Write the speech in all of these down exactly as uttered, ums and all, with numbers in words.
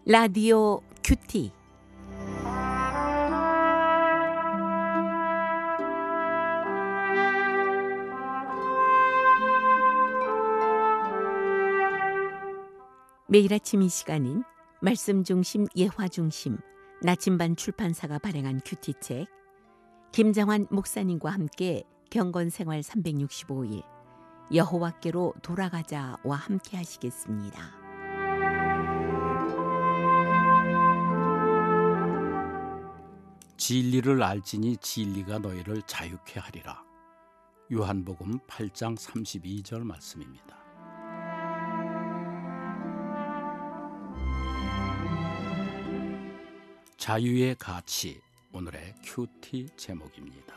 라디오 큐티. 매일 아침 이 시간은 말씀 중심, 예화 중심, 나침반 출판사가 발행한 큐티책, 김장환 목사님과 함께 경건생활 삼백육십오 일 여호와께로 돌아가자와 함께 하시겠습니다. 진리를 알지니 진리가 너희를 자유케 하리라. 요한복음 팔 장 삼십이 절 말씀입니다. 자유의 가치, 오늘의 큐티 제목입니다.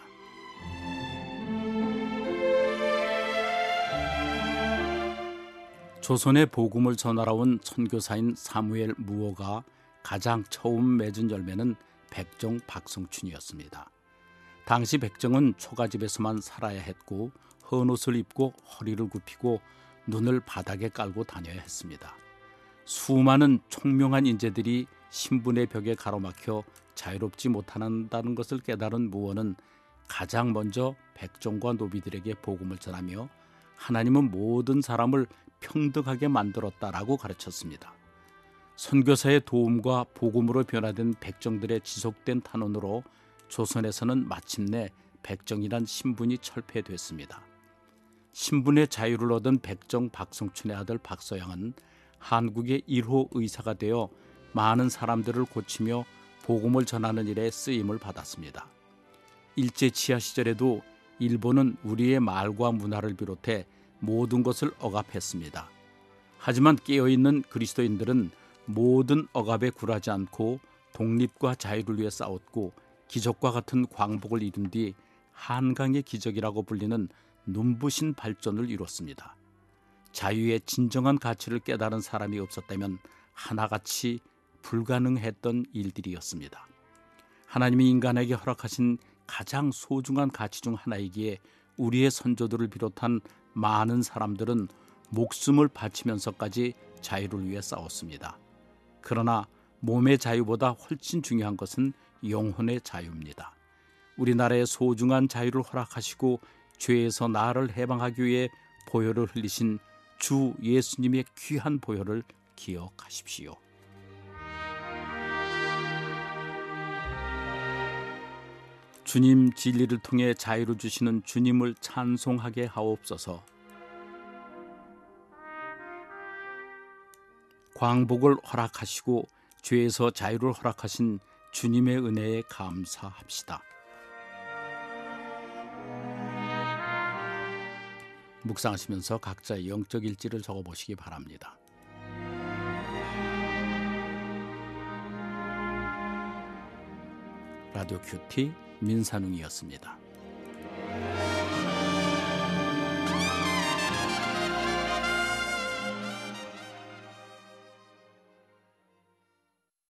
조선의 복음을 전하러 온 선교사인 사무엘 무어가 가장 처음 맺은 열매는 백정 박성춘이었습니다. 당시 백정은 초가집에서만 살아야 했고 헌옷을 입고 허리를 굽히고 눈을 바닥에 깔고 다녀야 했습니다. 수많은 총명한 인재들이 신분의 벽에 가로막혀 자유롭지 못한다는 것을 깨달은 무어는 가장 먼저 백정과 노비들에게 복음을 전하며 하나님은 모든 사람을 평등하게 만들었다라고 가르쳤습니다. 선교사의 도움과 복음으로 변화된 백정들의 지속된 탄원으로 조선에서는 마침내 백정이란 신분이 철폐됐습니다. 신분의 자유를 얻은 백정 박성춘의 아들 박서양은 한국의 일 호 의사가 되어 많은 사람들을 고치며 복음을 전하는 일에 쓰임을 받았습니다. 일제 치하 시절에도 일본은 우리의 말과 문화를 비롯해 모든 것을 억압했습니다. 하지만 깨어있는 그리스도인들은 모든 억압에 굴하지 않고 독립과 자유를 위해 싸웠고 기적과 같은 광복을 이룬 뒤 한강의 기적이라고 불리는 눈부신 발전을 이뤘습니다. 자유의 진정한 가치를 깨달은 사람이 없었다면 하나같이 불가능했던 일들이었습니다. 하나님이 인간에게 허락하신 가장 소중한 가치 중 하나이기에 우리의 선조들을 비롯한 많은 사람들은 목숨을 바치면서까지 자유를 위해 싸웠습니다. 그러나 몸의 자유보다 훨씬 중요한 것은 영혼의 자유입니다. 우리나라의 소중한 자유를 허락하시고 죄에서 나를 해방하기 위해 보혈을 흘리신 주 예수님의 귀한 보혈을 기억하십시오. 주님 진리를 통해 자유를 주시는 주님을 찬송하게 하옵소서. 광복을 허락하시고 죄에서 자유를 허락하신 주님의 은혜에 감사합시다. 묵상하시면서 각자의 영적 일지를 적어보시기 바랍니다. 라디오 큐티 민산웅이었습니다.